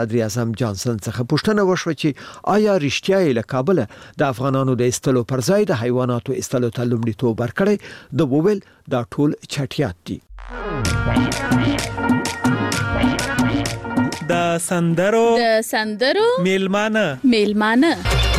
صدر اعظم جانسن څخه پوښتنه وشوه چې آیا رښتیا یې له کابل د افغانانو د استلو پر ځای د حیواناتو استلو ته لومړیتوب ورکړی. د وویل دا ټول چټیات دي. د سندرو میلمانه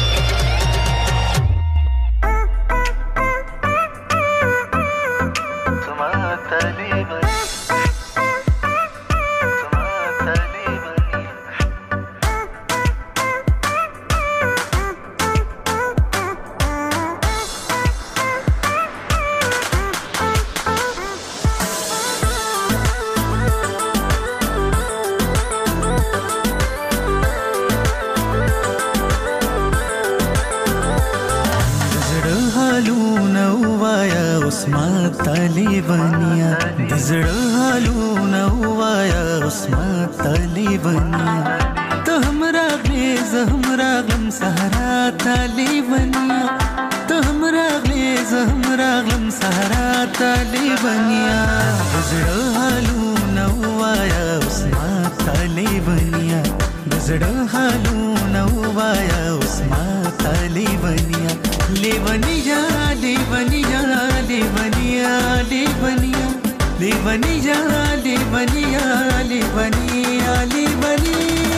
طالبانیا د زړه حالونه وایا عصمت طالبانیا ته هم راغلی زه هم راغلم صحرا طالبانیا ته هم راغلی زه هم راغلم صحرا طالبانیا د زړه حالونه وایا عصمت طالبانیا د زړه حالونه وایا عصمت طالبانیا لیونیا لیونیا لیونیا لیونیا لیونیا لیونیا لیونیا لیونیا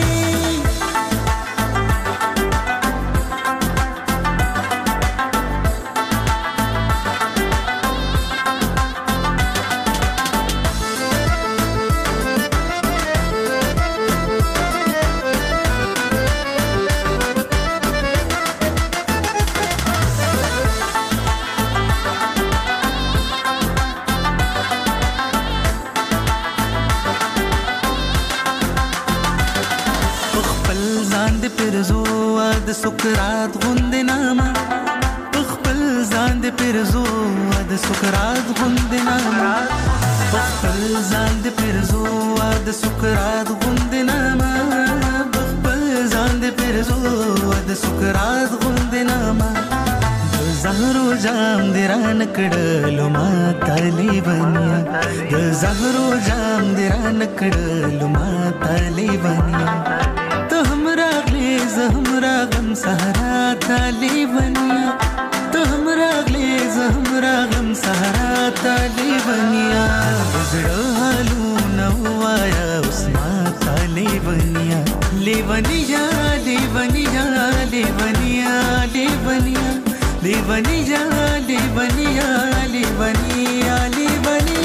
د سکرات غوند نامه خپل ځان د پرزو د سکرات غوند نامه خپل ځان د پرزو د سکرات غوند نامه خپل ځان د پرزو د سکرات غوند نامه د زهرو جام د ران کړلو ما طالبانیا د زهرو جام د ران کړلو ما طالبانیا ته هم راغلی زه هم راغلم صحرا طالبانیا ته هم راغلی زه هم راغلم صحرا طالبانیا د زړه حالونه وایا عصمت طالبانیا لیونیا لیونیا لیونیا لیونیا لیونیا لیونیا لیونیا لیونیا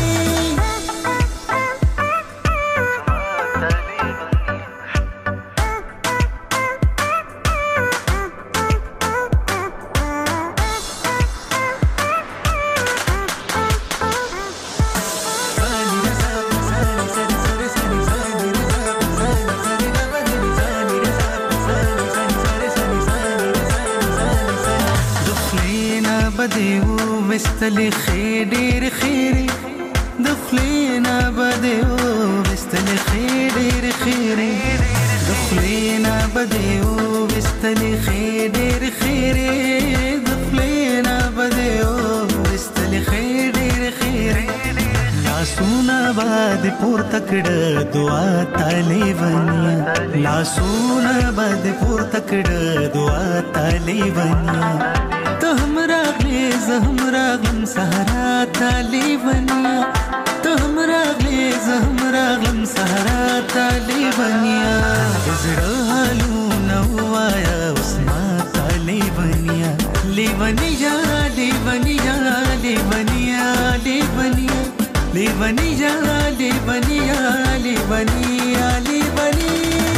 وستلی خیر خیر دخلینا بدیو وستلی خیر خیر دخلینا بدیو وستلی خیر خیر دخلینا بدیو وستلی خیر خیر لاسونا باد پور تکړه دعا طالبانیا لاسونا باد پور تکړه دعا طالبانیا ته هم راغلی زه هم راغلم صحرا طالبانیا ته هم راغلی زه هم راغلم صحرا طالبانیا د زړه حالونه وایا عصمت طالبانیا لیونیا لیونیا لیونیا لیونیا لیونیا لیونیا لیونیا لیونیا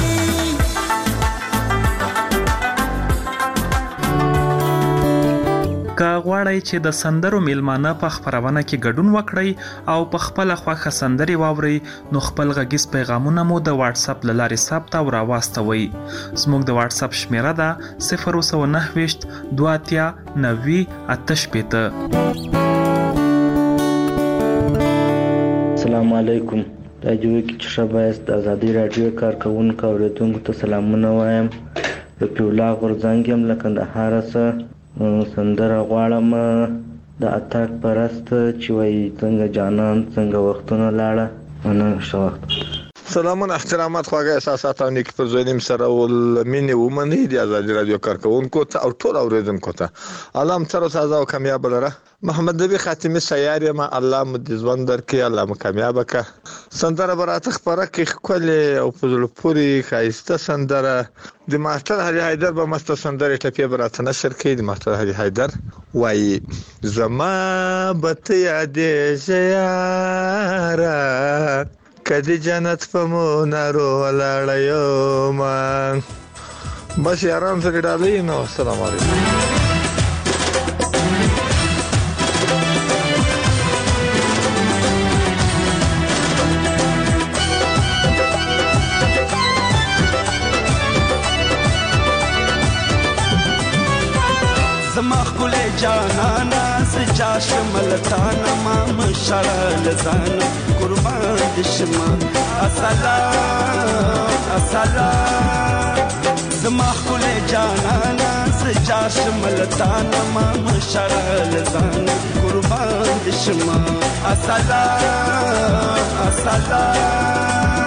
که غواړئ چې د سندرو میلمانه په خپرونه کې ګډون وکړئ او په خپل خوښه سندري واورئ نو خپل غږیز پیغامونه مو د واتس اپ له لارې ثبت او راواستوئ. زموږ د واتس اپ شمیره ده 029 دواتیا 90 88. السلام علیکم. راجوي کې چې شبایست د ازادي رادیو کارکونکو اوریدونکو ته سلامونه وایم. رفیع الله غورځنګ یم له کندهار څخه. سندره غواړم د اتاک پرست چې وایي څنګه جانان څنګه وختونه لاړه ونه ښه وخت. سلامونه احترامات خواږه احساسات او نیک پرځوینیم سره ول مینه ومني د ازادي رادیو کارکونکو ته او ټول اوریدونکو ته الله تر تازه او کامیاب لره. محمد نبی خاتمی سیارې ما الله مدزوند درکې الله مکامیاب کا سندره برات خبره کې خپل او فضل پوری خایسته سندره د ماستر علي حیدر به مست سندره ټپی برات نشر کې د ماستر علي حیدر وای زما بت یادې زیاره کدی جنت په مونارو ولاړیو ما بس یاران سره ډالې نو السلام علیکم. زما خپل جانانا سجاش ملتانا ما مشعل زان قربان دشما السلام السلام. زما خپل جانانا سجاش ملتانا ما مشعل زان قربان دشما السلام السلام.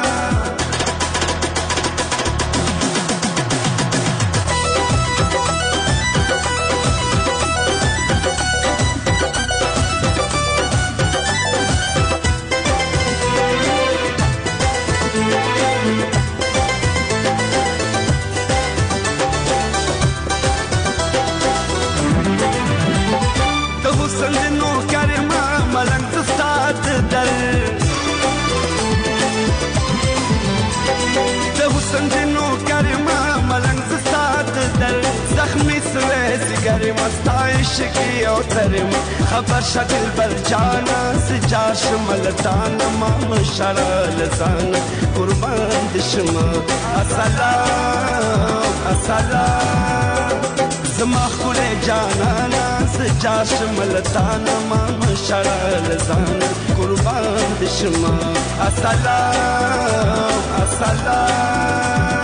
زخمی سویز گرم استایش کی اوترم خبر شکل بر جانا سجاش ملتانا مام شرال زان قربان دشما السلام السلام. زما خپل جانانا سجاش ملتانا مام شرال زان قربان دشما السلام السلام.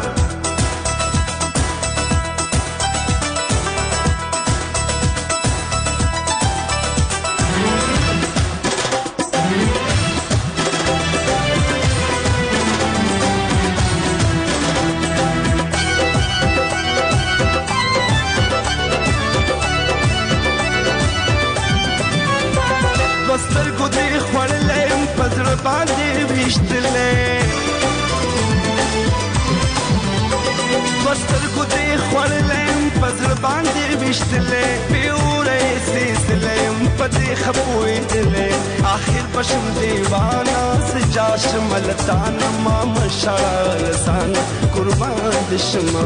بستر کو دی خورلم پزر باندې وشتلې بستر کو دی خورلم پزر باندې وشتلې پیورې سیسلم پدې خپوې دلې اخر پشم دیوانا سجاش ملتانا ما مشعل زان قربان دشما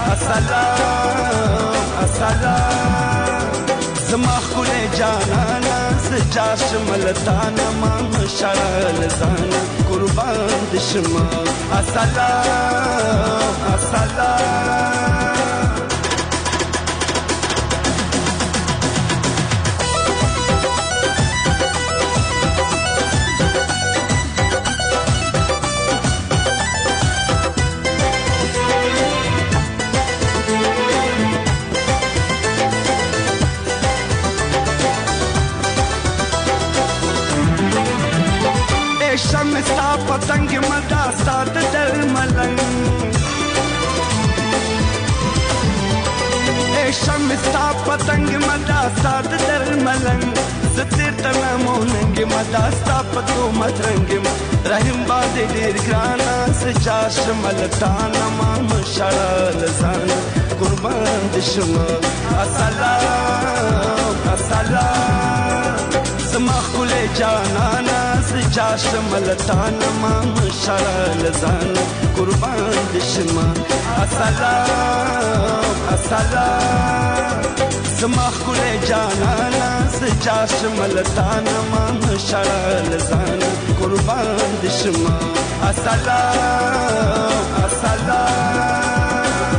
السلام السلام. زما خپل جانانا سجاش ملتانا ما مشعل زان قربان دشما السلام السلام. شم ستا پتنگ مدا سات در ملنگ شم ستا پتنگ مدا سات در ملنگ زتیر تنموننگ مدا ستا پتو مترنگ رحم باد دیر گرانا سجاش ملتانا ما مشعل زان قربان دشما السلام السلام. زما خپل جانانا سجاش ملتانا ما مشعل زان قربان دشما السلام السلام. زما خپل جانانا سجاش ملتانا ما مشعل زان قربان دشما السلام السلام.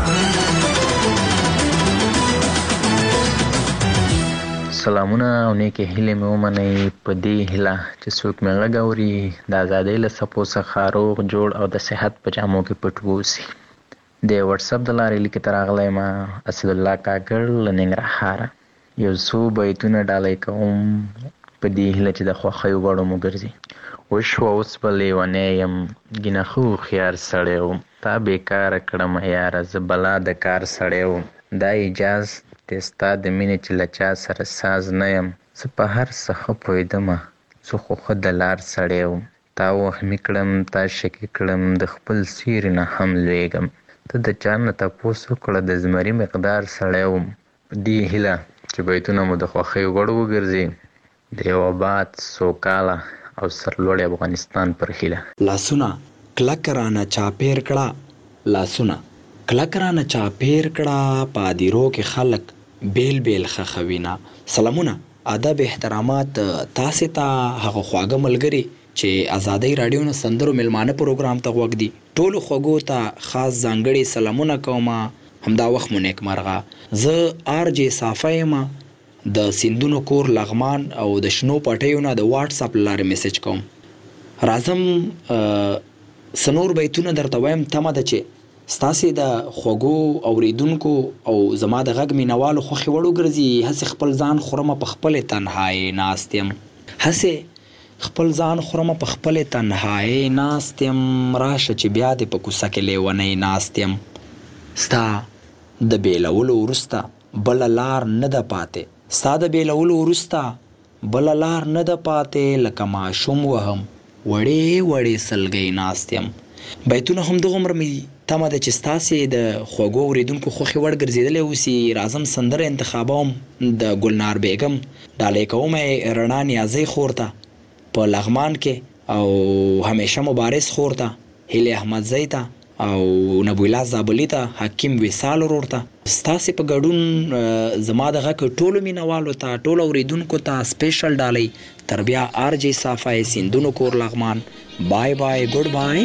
سلامونه او نیکه هیله مې ومنئ په دې هیله چې څوک مې غږ اوري د ازادۍ له څپو څخه روغ جوړ او د صحت په جامو کې پټ واوسي. د واتساپ د لارې لیکې ته راغلی یم اسدالله کاکړ له ننګرهاره. یو څو بیتونه ډالۍ کوم په دې هیله چې د خوښیو غړو مو ګرځي. وشوه اوس به لیونی یم ګینه ښه هوښیار سړی وم، تا بېکاره کړم یاره زه بلا د کار سړی وم. دا ایجاز دی ستا د مینې چې له چا سره ساز نه یم، زه په هر څه ښه پوهېدمه زه خو ښه د لار سړی وم. تا وهمي کړم تا شکي کړم د خپل سیوري نه هم لوېږم، ته د چا نه تپوس وکړه د زمري مقدار سړی وم. په دې هیله چې بیتونه مو د خوښیو وړ وګرځي، د یو آباد سوکاله او سرلوړي افغانستان پر هیله. لاسونه کلک رانه چاپیر کړه، لاسونه کلک رانه چاپیر کړه، په هدیرو کې خلک بیل بیل ښخوینه. سلامونه، ادب، احترامات تاسې ته هغه خواږه ملګري چې ازادۍ راډیو نه سندرو میلمانه پروګرام ته غوږ دي. ټولو خوږو ته خاص ځانګړي سلامونه کومه. همدا وخت مو نیکمرغه. زه RJ صافی یم، د سیندونو کور لغمان او د شنو پټیو نه د واتس اپ لارې میسج کوم. راځم سنور بیتونه درته وایم، تمه ده چې ستاسې د خوږو اوریدونکو او زما د غږ مینوالو خوښې وړ وګرځي. هسې خپل ځان خورمه په خپلې تنهایۍ ناست یم، هسې خپل ځان خورمه په خپلې تنهایۍ ناست یم، راشه چې بیا دې په کوڅه کې لیونی ناست یم. ستا د بیلولو وروسته بله لار نه ده پاتې، ستا د بیلولو وروسته بله لار نه ده پاتې، لکه ماشوم وهم وړې وړې سلګۍ ناست یم. بیتونه هم دغومره مې تمه ده چې ستاسې د خوږو اورېدونکو خوښې وړ ګرځېدلی اوسي. راځم سندره انتخابوم د ګلنار بیګم، ډالۍ کوم یې رڼا نیازۍ خور ته په لغمان کې، او همیشه مبارز خور ته، هیلې احمدزۍ ته او نبوالله زابلي ته، حکیم وصال ورور ته. ستاسې په ګډون زما د غږ ټولو مینوالو ته، ټولو اورېدونکو ته سپیشل ډالۍ. تر بیا RJ صافی، سیندونو کور لغمان. بای بای، ګډ بای.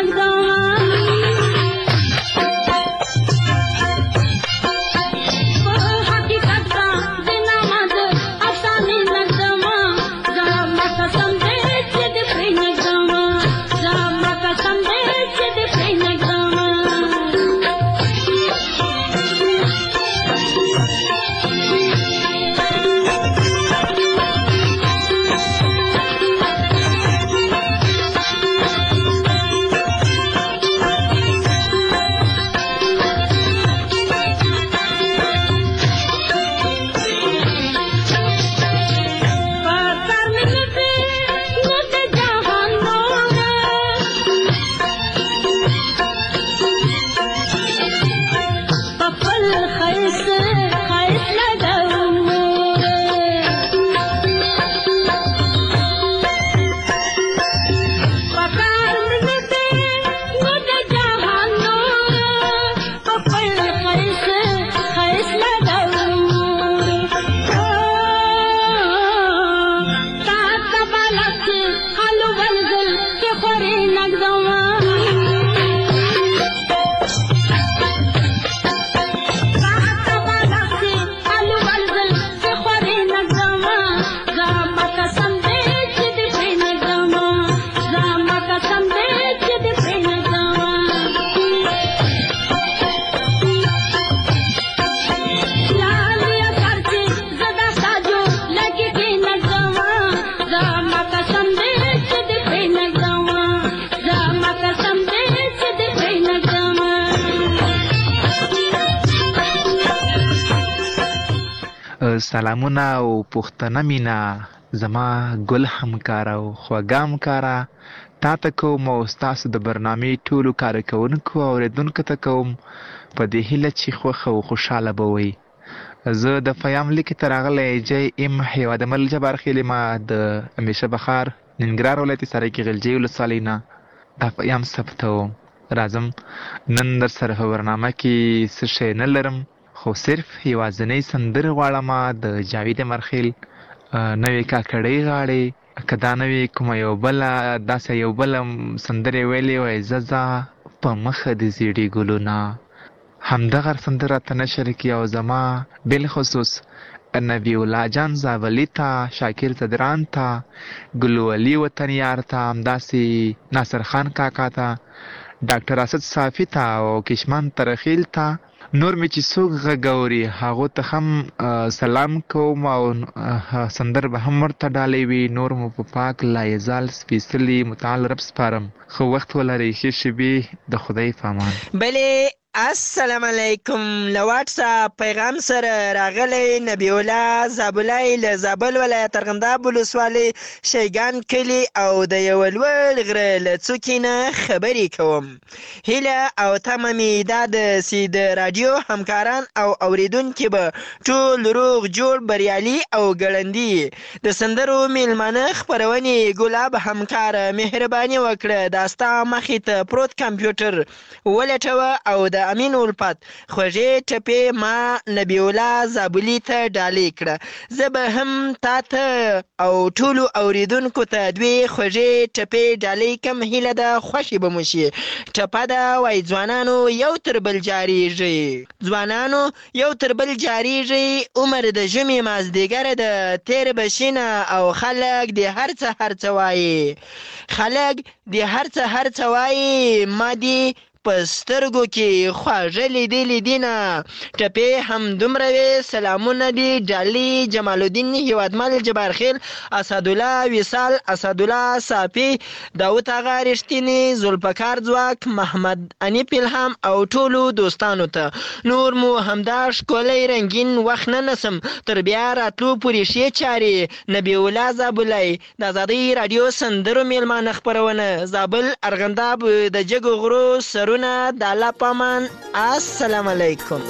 سلامونه او پښتنه مینا زما ګل همکاره او خوږه همکاره تا ته کوم او ستاسو د برنامې ټولو کارکوونکو او اوریدونکو ته کوم په دې هیله چې خوښه او خوشحاله به وئ. زه د پیام لیکې ته راغلی جی ام هیواد مل جبار خیلې ما د همیشه بخار ننګرهار ولایت سرایکي غلجۍ ولسوالۍ نه دا پیام ثبتوم. راځم نن در سره په برنامه کې څه شی نه لرم خو صرف یوازینۍ سندرې غواړم د جاوید مرخیل نوې کاکړۍ غاړې که دا نوې کومه یو بله داسې یو بله سندرې ویلې وای زه په مخه د زیړي ګلونه همدغه سندره راته نه شریکي او زما بالخصوص نبی الله جان زابلي ته شاکر زدران ته ګلولي وطنیار ته همداسې ناصر خان کاکا ته ډاکټر اسد صافي ته او کشمان ترخیل ته نور مې چې څوک غږوري هغو ته هم سلام کوم او سندر به هم ورته ډالۍ وي. نور مو په پاک لایزال سپېڅلي متعال رب سپارم. ښه وخت ولرئ. ښې شېبې د خدای په امان. بلې السلام علیکم. له واټساپ پیغام سره راغلی نبی الله زابلی له زابل ولایت ارغنداب ولسوالۍ شیګان کلي او د یوه لوړ غره له څوکې نه خبرې کوم. هیله او تمه مې دا ده چې د راډیو همکاران او اوریدونکي به ټول روغ جوړ بریالي او ګړندي. د سندرو میلمانه خپرونې ګلاب همکاره مهرباني وکړه دا ستا مخې ته پروت کمپیوټر ولټوه او د امین الفت خوږې ټپې ما نبی الله زابلي ته ډالۍ کړه. زه به هم تا ته او ټولو اوریدونکو ته دوې خوږې ټپې ډالۍ کم. هیله ده خوښې به مو شي. ټپه ده وایي ځوانانو یو تر بل جاریږي عمر د ژمي مازدیګر د تیر بشینه او خلک د هر څه وایي ما دی په سترګو کې خواږه لیدلې دینه. ټپې هم دومره وې. سلامونه دي ډالۍ جمال الدین هیوادمل جبارخیل اسدالله وصال اسدالله صافي داود اغا رښتینی ذوالفقار ځواک محمد انیف الهام او ټولو دوستانو ته. نور مو همدا ښکلی رنګین وخت نه نسم تر بیا راتلو پورې ښې چارې. نبی الله زابلی د ازادۍ راډیو سندرو میلمانه خپرونه زابل ارغنداب د جګو غرو سرونه د الله په امان. السلام علیکم.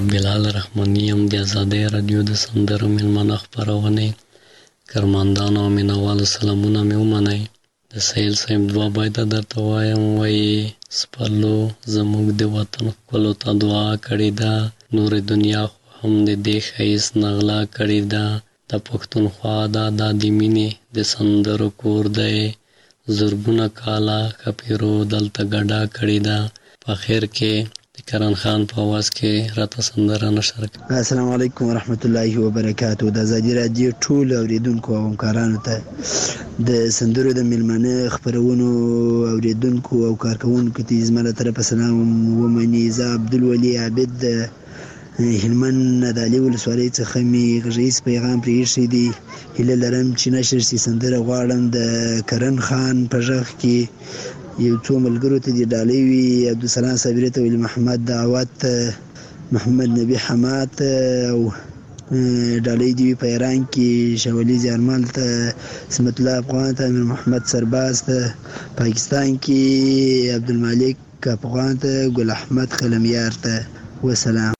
بلال رحماني یم د ازادۍ راډیو د سندرو میلمانه خپرونې کارمندان او مینوالو سلامونه مې ومنئ. د سهیل صاحب دعا باید درته وایم، وایي سپرلو زموږ د وطن ښکلو ته دعا کړې ده، نور دنیا خو هم د دې ښایست نغلا کړې ده. د پښتونخوا دا د مینې د سندرو کور دی، زرګونه کاله ښپیرو دلته ګډا کړې ده. په اخر کې د کرن خان په آواز کې راته سندره نشر کړه. السلام علیکم ورحمت الله وبرکاتو. د ازادي راډیو ټول اوریدونکو او همکارانو ته د سندرو د میلمانه خپرونو اوریدونکو او کارکوونکو ته زما له طرفه سلام ومني. زه عبدالولي عابد د هلمند نادعلي ولسوالۍ څخه مې غږیز پیغام پرې ایښی دی. هیله لرم چې نشر شي. سندره غواړم د کرن خان په غږ کې یو څو ملګرو ته دې ډالۍ وي. عبدالسلام صابري ته، ولی محمد دعوت، محمد نبي حماد او ډالۍ دې وي په ایران کې شولي زیارمل ته، اسمت الله افغان ته، امیر محمد سرباز ته، پاکستان کې عبدالمالک افغان ته، ګل احمد خلمیار ته. وسلام.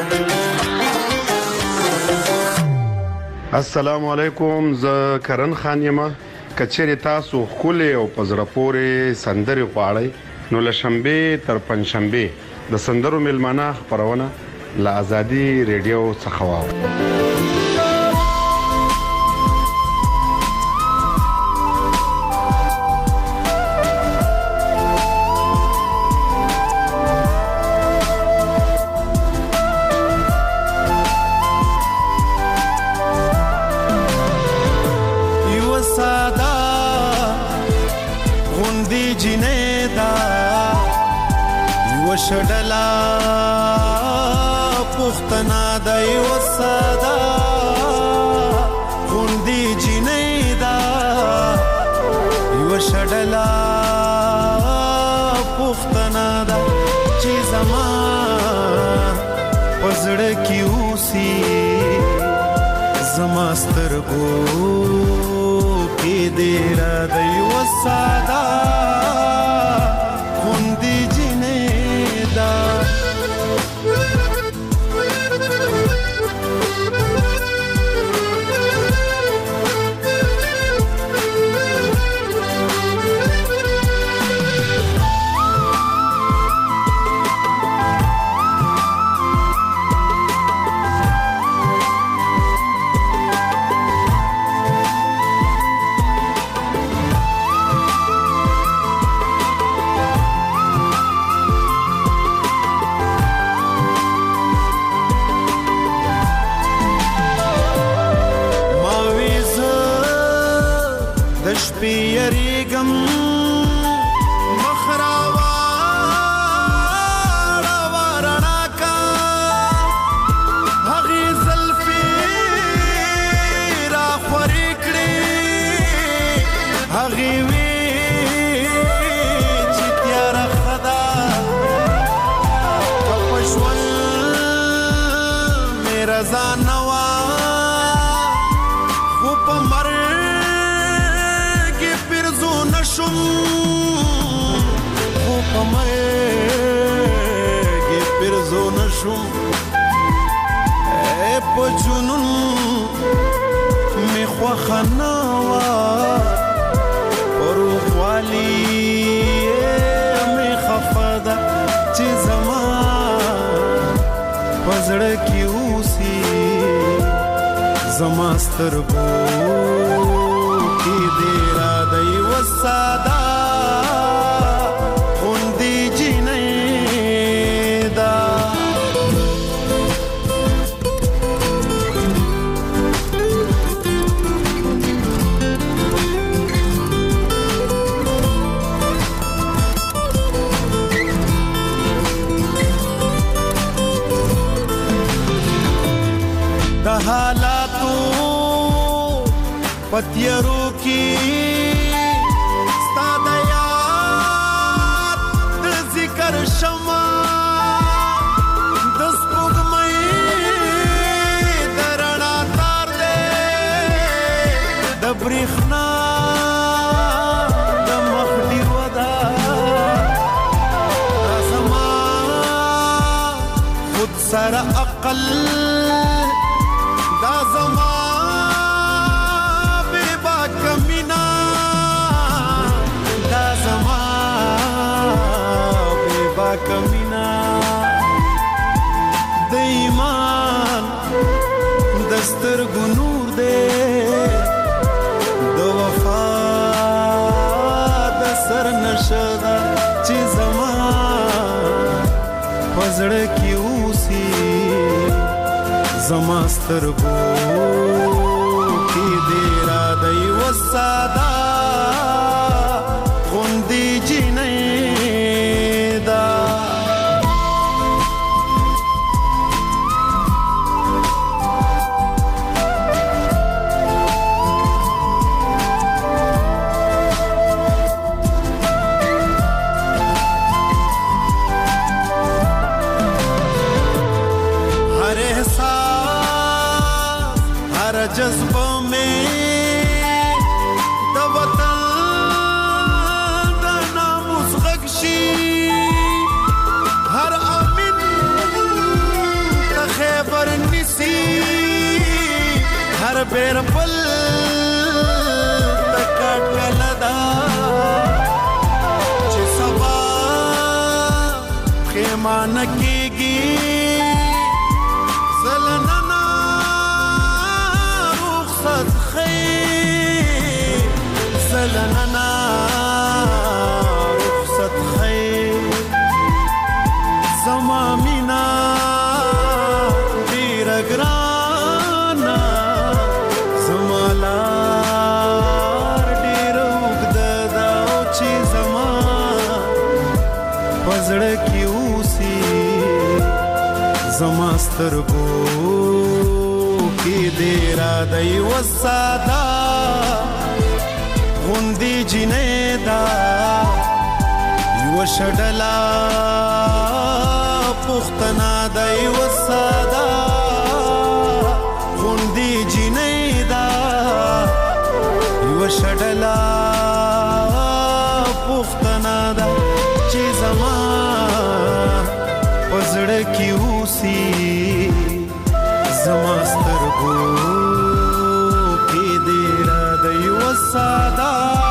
السلام علیکم. زه کرن خان یم. کچېرې تاسو ښکلې او په زړه پورې سندرې غواړئ نو له شنبې تر پنجشنبې د سندرو میلمانه خپرونه له ازادي ریډیو څخه واورئ. شډلا پختنا د یو ساده غوندي جنې دا یو شډلا پختنا دا چې زما پزړه کې اوسي زما سترګو کې دې را د یو ساده غوندي سترګو کې دې را دی وساده غوندي جنې دا. د حالاتو پتیارو کی ستا د یاد د ذکر شمع د سپوږمۍ د رڼا تار دی د برېښنا د مخ ډیوه ده زما خود سره عقل دا زما بے باک مینا دا زما بے باک مینا د ایمان دستر گنور دے د وفا د سر نشدا چې زما پزړه کې اوسي زما سترګو کې دې را دی وسادا غوندې جنې دا जज्बों में د وطن د ناموس غږشي هر امین د خیبر نیسي هر بیر پل د کټکل دا چې سبا خیمانه کېږي زلننا رخصت خیر زما مینا دیر گرانا زما لار دیر اگده داو چی زما پزړه کی اوسی زما سترګو کی دیرا دی وسادا غوندې جنې دا یو شډلا پختنا دا یو ساده غوندې جنې دا یو شډلا پختنا دا چې زما پزړه کې اوسي زما سترګو کې دې را د یو ساده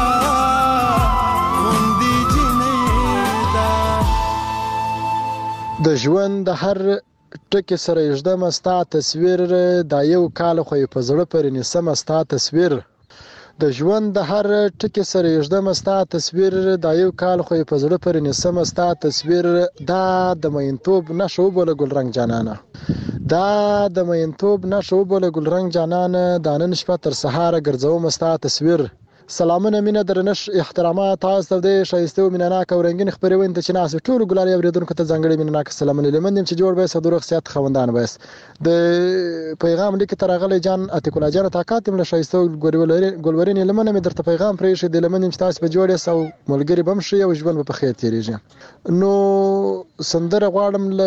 د ژوند د هر ټکي سره یږدمه ستا تصویر دا یو کال خو یې په زړه پورې نیسمه ستا تصویر د ژوند د هر ټکي سره یږدمه ستا تصویر دا یو کال خو یې په زړه پورې نیسمه ستا تصویر دا د مینتوب نښه وبوله ګلرنګ جانانه دا د مینتوب نښه وبوله ګلرنګ جانانه دا نن شپه تر سهاره ګرځومه ستا تصویر سلامونه مینه درنښ احترامات تاسو ته د ښایسته او مینناک او رنګین خپرونې ته چې ناس ټول ګلاري اوریدونکو ته ځانګړي مینناک سلامونه لمنیم چې جوړ به صدور خصيات خوندان وایس د پیغام لیک تر غلې جان اتکولا جان طاقت مله ښایسته ګلورین لمنه مې درته پیغام پرې شه د لمنیم چې تاسو به جوړې سو ملګری بم شي او ژوند په خیر تیریږي نو سندره غواړم ل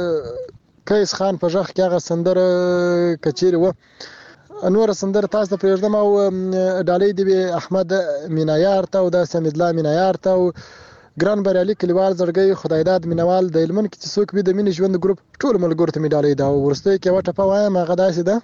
کیس خان په ځخ کې هغه سندره کچيري و انور سندر تاسو ته پرېږدم او ډالۍ دی احمد مینایار ته او د سمید الله مینایار ته او ګران بریالي کلیوال زړګي خدایداد مینوال د علمن کې څوک به د مینې ژوند ګروپ ټول ملګرو ته ډالۍ دا ورسته کې وټه په وایم هغه داسې ده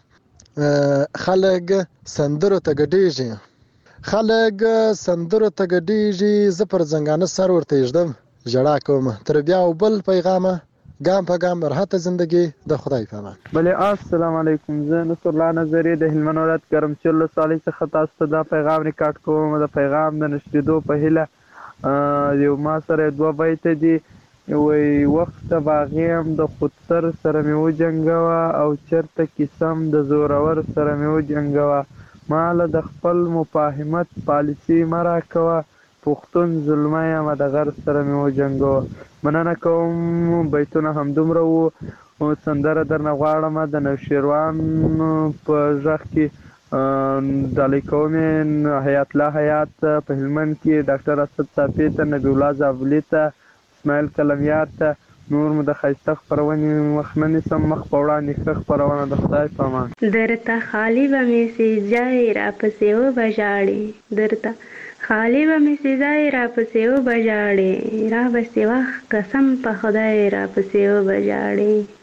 خلک سندرو ته ګډیږي خلک سندرو ته ګډیږي زه پر زنګانه سر ورته یږدم جړا کوم تر بیا او بل پیغامه ګام په ګام راحته زندگی د خدای په امان بله السلام علیکم زه نصر الله نظری د هلمند ولایت ګرمچل صالح څخه تاسو ته دا پیغام ریکارډ کوم د پیغام د نشریدو په هیله یو ما سره دوه بیت دي وی وخت باغیم د خودسر سره مې وجنګوه او چرته کیسم د زورور سره مې وجنګوه مال د خپل مفاهمت پالیسی مرا کوه پښتون ظلمه یم د غر سره مې وجنګوه مننه کوم بیتونه همدومره وو سندره درنه غواړم د نوشیروان په غږ کې ډالۍ کوم حیات الله حیات په هلمند کې ډاکټر اسد صافي ته نبی الله زابلي ته اسماعیل کلمیار ته نور مو د ښایسته خپرونې مخ نه نیسم مخ په وړاندې ښه خپرونه د خدای په امان درته خالي به مې سیځای راپسې وبژاړې درته خالی به مې سیځای راپسې وبژاړې رابسې وخت قسم په خدای راپسې وبژاړې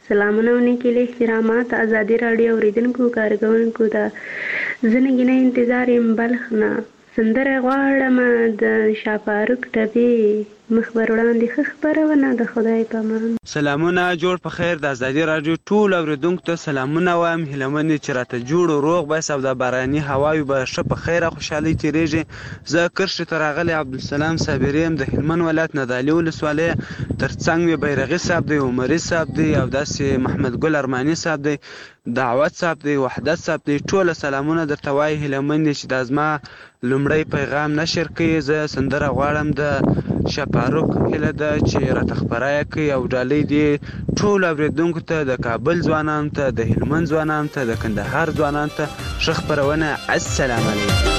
सलामुना होने के लिए एहतरामात आज़ादी रेडियो اوریدونکو کارکونکو ته زنګینه انتظار یم بلخ نه سندره غواړم د شاپاروک ټبي مخبر وړاندې ښه خبرونه د خدای په امان. سلامونه جوړ په خیر د آزادي رادیو ټول اوریدونکو ته سلامونه وایم. هیلمنې چې راته جوړ او روغ بس او د باراني هواوي به ښه په خیر او خوشحالي تیریږي. زه کرښې ته راغلی عبدالسلام صابري یم د هلمند ولایت نادعلي ولسوالۍ. ترڅنګ مې بیرغي صاحب دی، عمري صاحب دی او داسې محمد ګل ارماني صاحب دی، دعوت صاحب دی، وحدت صاحب دی. ټول سلامونه درته وایي. هیلمنې چې دا زما لومړی پیغام نشر کوي. زه سندره غواړم د شاپاروک هیله ده چې راته خپره یې کوي او ډالۍ دې ټول اوریدونکو ته د کابل ځوانانو ته، د هلمند ځوانانو ته، د کندهار ځوانانو ته ښه خپرونه. السلام علیکم.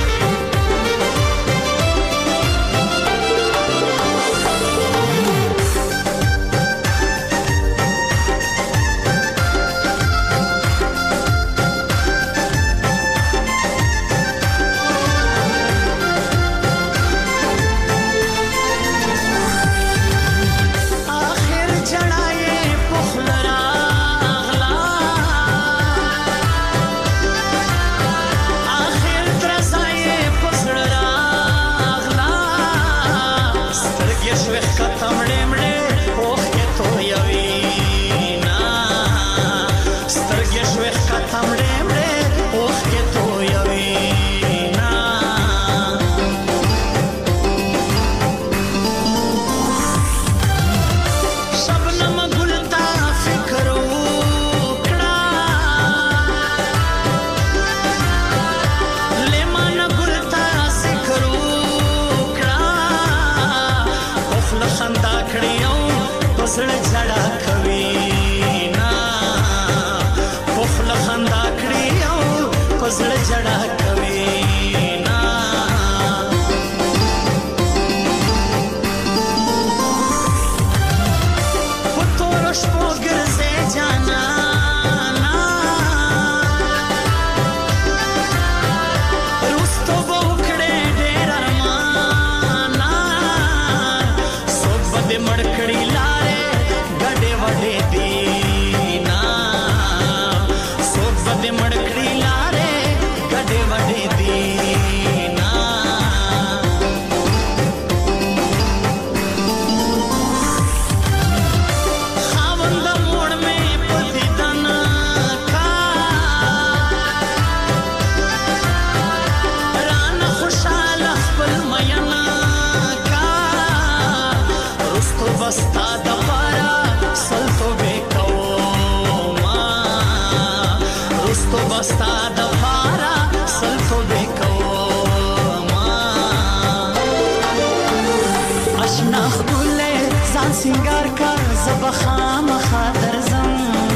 سنگار کا زبخام خاطر زم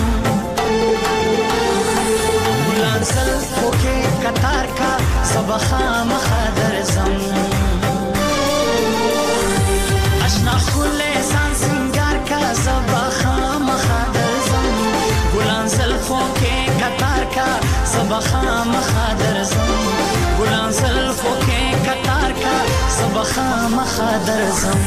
بلانسل خوکے قطار کا زبخام خاطر زم اشنا خولے سان سنگار کا زبخام خاطر زم بلانسل خوکے قطار کا زبخام خاطر زم بلانسل خوکے قطار کا زبخام خاطر زم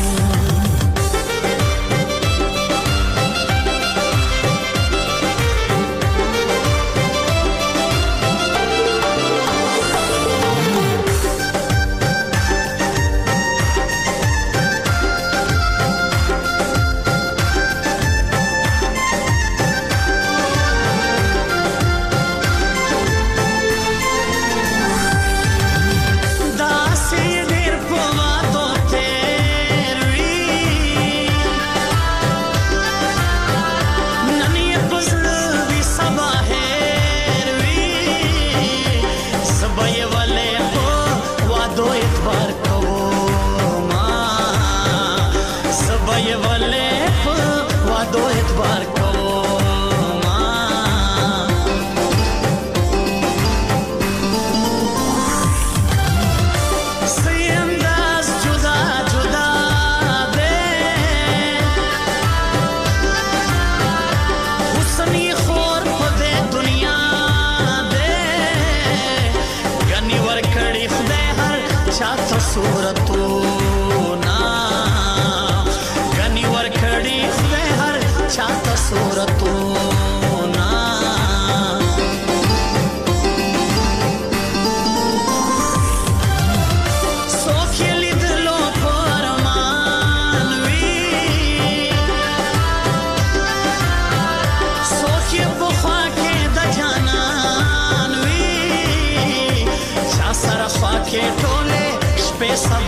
सूरतों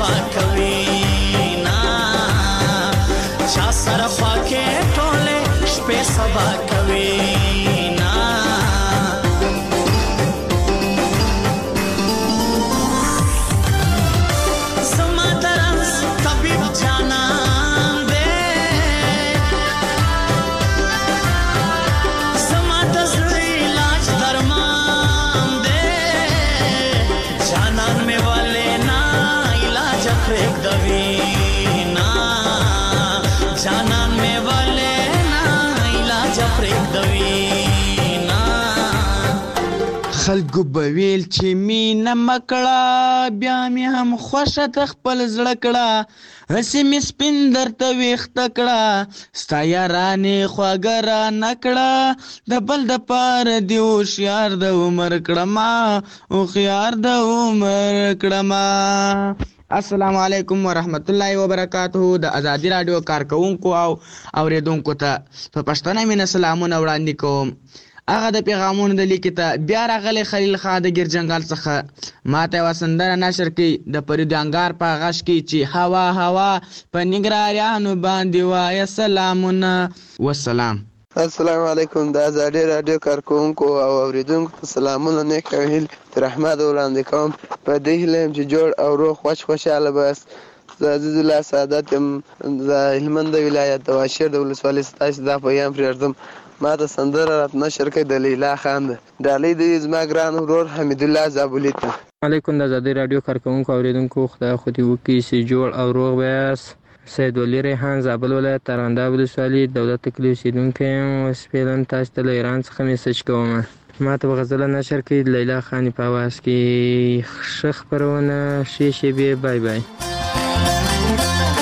سبا کوي نا چا سره خوا کې ټوله شپې سبا کوي نا زما درس طبيب جانان دې زما د زړه علاج درمان دې جانان مې والے نا علاج پرېږ دوي نا جانان مې والے نا علاج پرېږ دوي نا خلکو به ویل چې مینه مکړه بیا مې هم خوښه ته خپل زړه کړه هسې مې سپین درته ویښته کړه ستا یارانې خواږه رانه کړه د بل دپاره دې هوښیار د عمر کړمه هوښیار د عمر کړمه السلام علیکم ورحمت الله وبرکاتہ د ازادي راډیو کارکونکو او اوریدونکو ته په پښتنه مینه سلامونه وړاندې کوم هغه د پیغامونو د لیکې ته بیا راغلی خلیل خان د ګرجنګال څخه ما ته یوه سندره نشر کړي د فرید انګار په غږ کې چې هوا هوا په نګراریانو باندې وایه سلامونه وسلام السلام علیکم د ازادي راډیو کارکونکو او اوریدونکو ته سلامونه نیک او هیل تر رحمت وړاندې کوم په دې هیله یم چې جوړ او روغ خوشحاله بس زه عزیز الله سعادت یم د هلمند ولایت د واشیر د ولسوالۍ ستاسو دا پیغام پرېږدم ما ته سندره رات نشر کړې د لیلا خان ده ډالۍ دی زما ګران ورور حمید الله زابلي ته علیکم د ازادي راډیو کارکونکو اوریدونکو خدای خو دې وکړي چې جوړ او روغ بیاست سید ولی ریحان زابل ولایت ترانده ولسوالۍ دولت کلي اوسېدونکی یم اوس فعلا تاسو ته له ایران څخه میسج کوم ما ته به غزله نشر کړي د لیلا خانې په اواز کې ښه خپرونه ښې شېبې بای بای